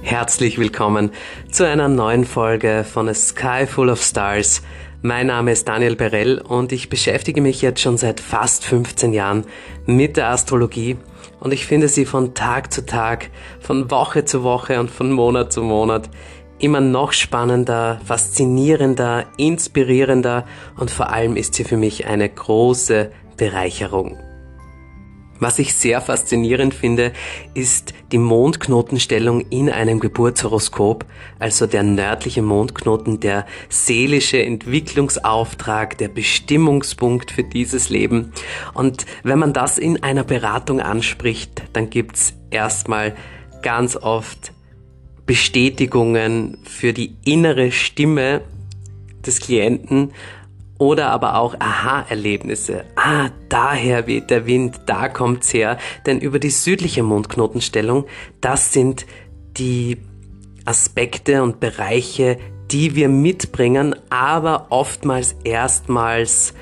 Herzlich willkommen zu einer neuen Folge von A Sky Full of Stars. Mein Name ist Daniel Berell und ich beschäftige mich jetzt schon seit fast 15 Jahren mit der Astrologie und ich finde sie von Tag zu Tag, von Woche zu Woche und von Monat zu Monat immer noch spannender, faszinierender, inspirierender und vor allem ist sie für mich eine große Bereicherung. Was ich sehr faszinierend finde, ist die Mondknotenstellung in einem Geburtshoroskop, also der nördliche Mondknoten, der seelische Entwicklungsauftrag, der Bestimmungspunkt für dieses Leben. Und wenn man das in einer Beratung anspricht, dann gibt's erstmal ganz oft Bestätigungen für die innere Stimme des Klienten, oder aber auch Aha-Erlebnisse. Daher weht der Wind, da kommt's her. Denn über die südliche Mondknotenstellung, das sind die Aspekte und Bereiche, die wir mitbringen, aber oftmals erstmals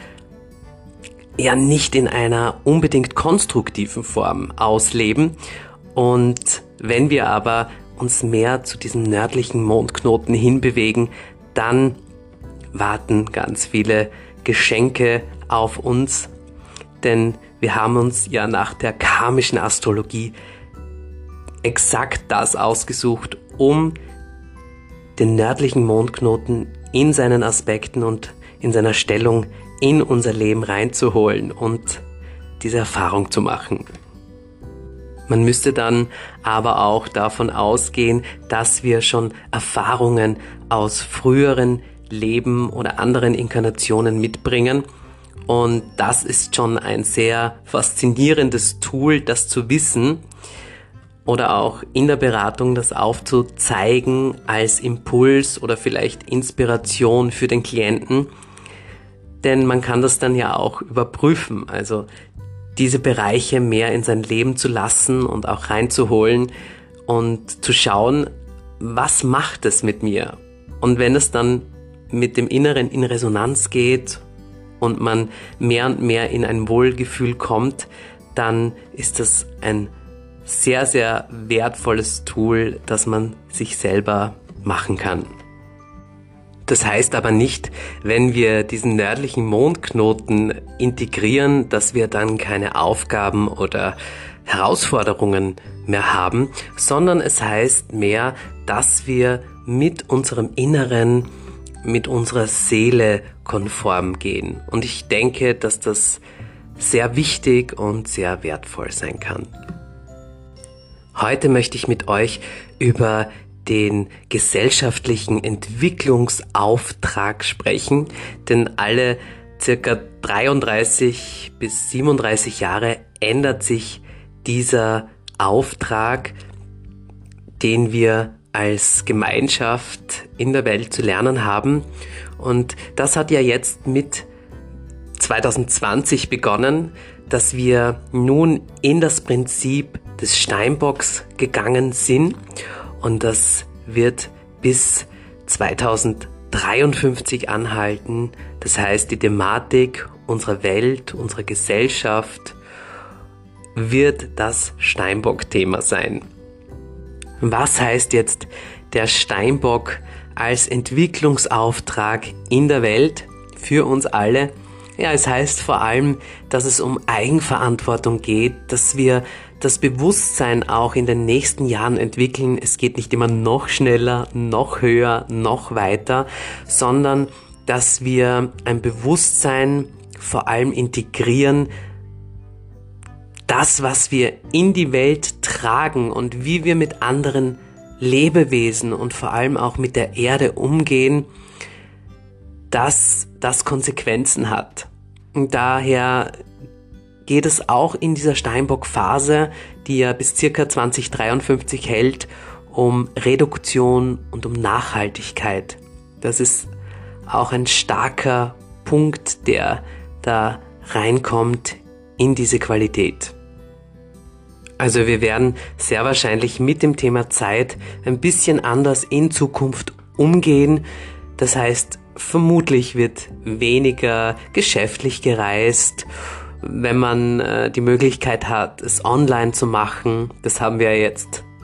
nicht in einer unbedingt konstruktiven Form ausleben. Und wenn wir aber uns mehr zu diesem nördlichen Mondknoten hinbewegen, dann warten ganz viele Geschenke auf uns, denn wir haben uns ja nach der karmischen Astrologie exakt das ausgesucht, um den nördlichen Mondknoten in seinen Aspekten und in seiner Stellung in unser Leben reinzuholen und diese Erfahrung zu machen. Man müsste dann aber auch davon ausgehen, dass wir schon Erfahrungen aus früheren Leben oder anderen Inkarnationen mitbringen. Und das ist schon ein sehr faszinierendes Tool, das zu wissen oder auch in der Beratung das aufzuzeigen als Impuls oder vielleicht Inspiration für den Klienten. Denn man kann das dann ja auch überprüfen, also diese Bereiche mehr in sein Leben zu lassen und auch reinzuholen und zu schauen, was macht es mit mir? Und wenn es dann mit dem Inneren in Resonanz geht und man mehr und mehr in ein Wohlgefühl kommt, dann ist das ein sehr, sehr wertvolles Tool, das man sich selber machen kann. Das heißt aber nicht, wenn wir diesen nördlichen Mondknoten integrieren, dass wir dann keine Aufgaben oder Herausforderungen mehr haben, sondern es heißt mehr, dass wir mit unserem Inneren, mit unserer Seele konform gehen. Und ich denke, dass das sehr wichtig und sehr wertvoll sein kann. Heute möchte ich mit euch über den gesellschaftlichen Entwicklungsauftrag sprechen, denn alle circa 33 bis 37 Jahre ändert sich dieser Auftrag, den wir als Gemeinschaft in der Welt zu lernen haben. Und das hat ja jetzt mit 2020 begonnen, dass wir nun in das Prinzip des Steinbocks gegangen sind. Und das wird bis 2053 anhalten. Das heißt, die Thematik unserer Welt, unserer Gesellschaft wird das Steinbock-Thema sein. Was heißt jetzt der Steinbock als Entwicklungsauftrag in der Welt für uns alle? Ja, es heißt vor allem, dass es um Eigenverantwortung geht, dass wir das Bewusstsein auch in den nächsten Jahren entwickeln. Es geht nicht immer noch schneller, noch höher, noch weiter, sondern dass wir ein Bewusstsein vor allem integrieren, das, was wir in die Welt tragen und wie wir mit anderen Lebewesen und vor allem auch mit der Erde umgehen, dass das Konsequenzen hat. Und daher geht es auch in dieser Steinbock-Phase, die ja bis circa 2053 hält, um Reduktion und um Nachhaltigkeit. Das ist auch ein starker Punkt, der da reinkommt in diese Qualität. Also wir werden sehr wahrscheinlich mit dem Thema Zeit ein bisschen anders in Zukunft umgehen. Das heißt, vermutlich wird weniger geschäftlich gereist, wenn man die Möglichkeit hat, es online zu machen. Das haben wir jetzt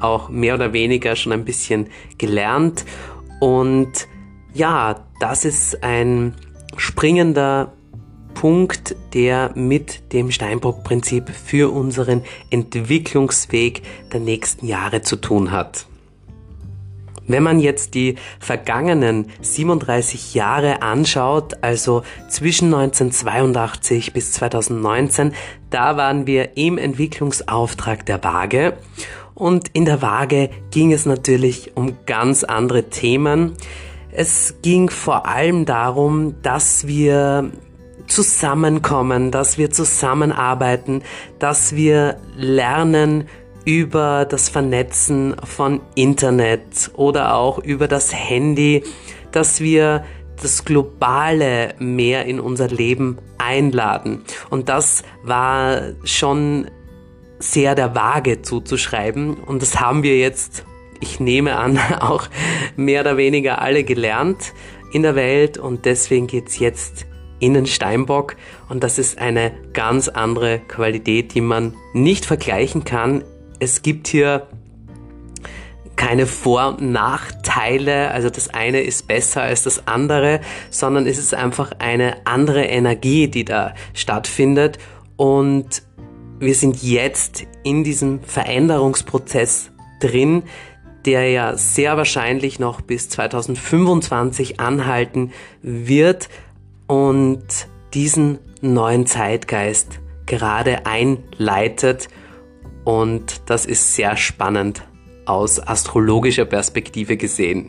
auch mehr oder weniger schon ein bisschen gelernt. Und ja, das ist ein springender Punkt, der mit dem Steinbock-Prinzip für unseren Entwicklungsweg der nächsten Jahre zu tun hat. Wenn man jetzt die vergangenen 37 Jahre anschaut, also zwischen 1982 bis 2019, da waren wir im Entwicklungsauftrag der Waage. Und in der Waage ging es natürlich um ganz andere Themen. Es ging vor allem darum, dass wir zusammenkommen, dass wir zusammenarbeiten, dass wir lernen über das Vernetzen von Internet oder auch über das Handy, dass wir das Globale mehr in unser Leben einladen. Und das war schon sehr der Waage zuzuschreiben und das haben wir jetzt, ich nehme an, auch mehr oder weniger alle gelernt in der Welt und deswegen geht's jetzt in den Steinbock und das ist eine ganz andere Qualität, die man nicht vergleichen kann. Es gibt hier keine Vor- und Nachteile, also das eine ist besser als das andere, sondern es ist einfach eine andere Energie, die da stattfindet und wir sind jetzt in diesem Veränderungsprozess drin, der ja sehr wahrscheinlich noch bis 2025 anhalten wird und diesen neuen Zeitgeist gerade einleitet. Und das ist sehr spannend aus astrologischer Perspektive gesehen.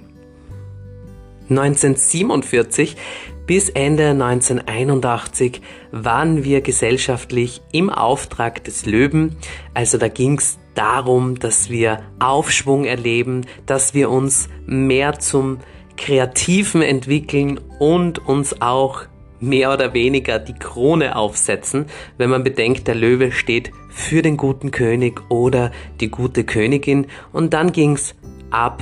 1947 bis Ende 1981 waren wir gesellschaftlich im Auftrag des Löwen. Also da ging es darum, dass wir Aufschwung erleben, dass wir uns mehr zum Kreativen entwickeln und uns auch mehr oder weniger die Krone aufsetzen, wenn man bedenkt, der Löwe steht für den guten König oder die gute Königin. Und dann ging's ab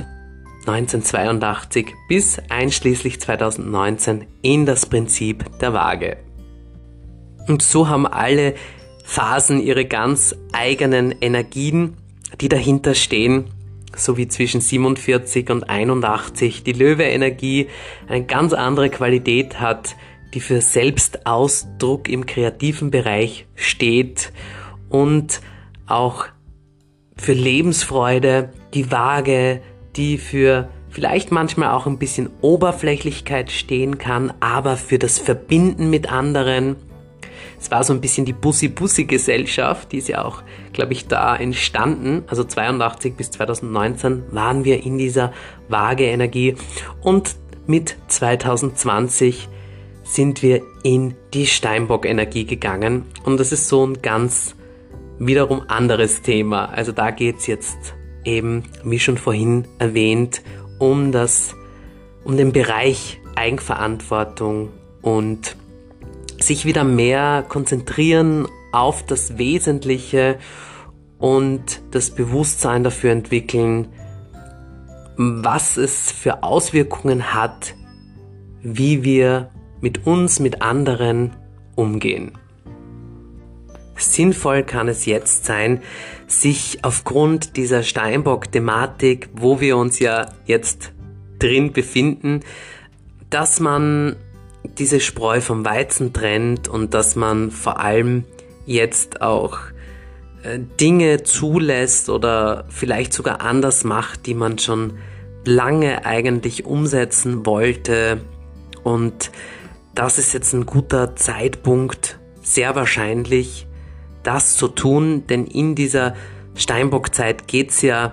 1982 bis einschließlich 2019 in das Prinzip der Waage. Und so haben alle Phasen ihre ganz eigenen Energien, die dahinter stehen, so wie zwischen 47 und 81 die Löwe-Energie eine ganz andere Qualität hat, die für Selbstausdruck im kreativen Bereich steht und auch für Lebensfreude, die Waage, die für vielleicht manchmal auch ein bisschen Oberflächlichkeit stehen kann, aber für das Verbinden mit anderen. Es war so ein bisschen die Bussi-Bussi-Gesellschaft, die ist ja auch, glaube ich, da entstanden. Also 82 bis 2019 waren wir in dieser Waage-Energie und mit 2020 sind wir in die Steinbock-Energie gegangen und das ist so ein ganz wiederum anderes Thema. Also da geht's jetzt eben, wie schon vorhin erwähnt, um den Bereich Eigenverantwortung und sich wieder mehr konzentrieren auf das Wesentliche und das Bewusstsein dafür entwickeln, was es für Auswirkungen hat, wie wir mit uns, mit anderen umgehen. Sinnvoll kann es jetzt sein, sich aufgrund dieser Steinbock-Thematik, wo wir uns ja jetzt drin befinden, dass man diese Spreu vom Weizen trennt und dass man vor allem jetzt auch Dinge zulässt oder vielleicht sogar anders macht, die man schon lange eigentlich umsetzen wollte. Und das ist jetzt ein guter Zeitpunkt, sehr wahrscheinlich, das zu tun, denn in dieser Steinbock-Zeit geht es ja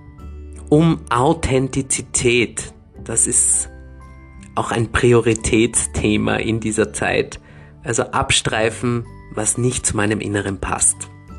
um Authentizität. Das ist auch ein Prioritätsthema in dieser Zeit. Also abstreifen, was nicht zu meinem Inneren passt.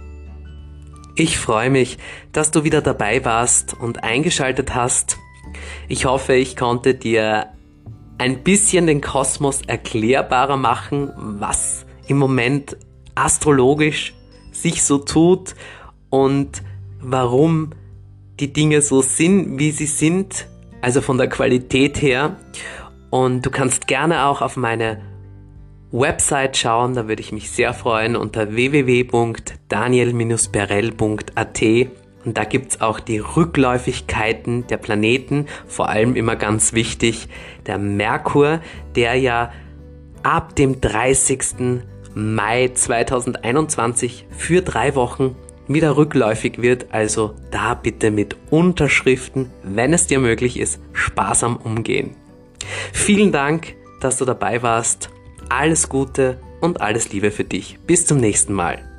Ich freue mich, dass du wieder dabei warst und eingeschaltet hast. Ich hoffe, ich konnte dir ein bisschen den Kosmos erklärbarer machen, was im Moment astrologisch sich so tut und warum die Dinge so sind, wie sie sind, also von der Qualität her. Und du kannst gerne auch auf meine Website schauen, da würde ich mich sehr freuen, unter www.daniel-perell.at. Und da gibt's auch die Rückläufigkeiten der Planeten, vor allem immer ganz wichtig, der Merkur, der ja ab dem 30. Mai 2021 für 3 Wochen wieder rückläufig wird. Also da bitte mit Unterschriften, wenn es dir möglich ist, sparsam umgehen. Vielen Dank, dass du dabei warst. Alles Gute und alles Liebe für dich. Bis zum nächsten Mal.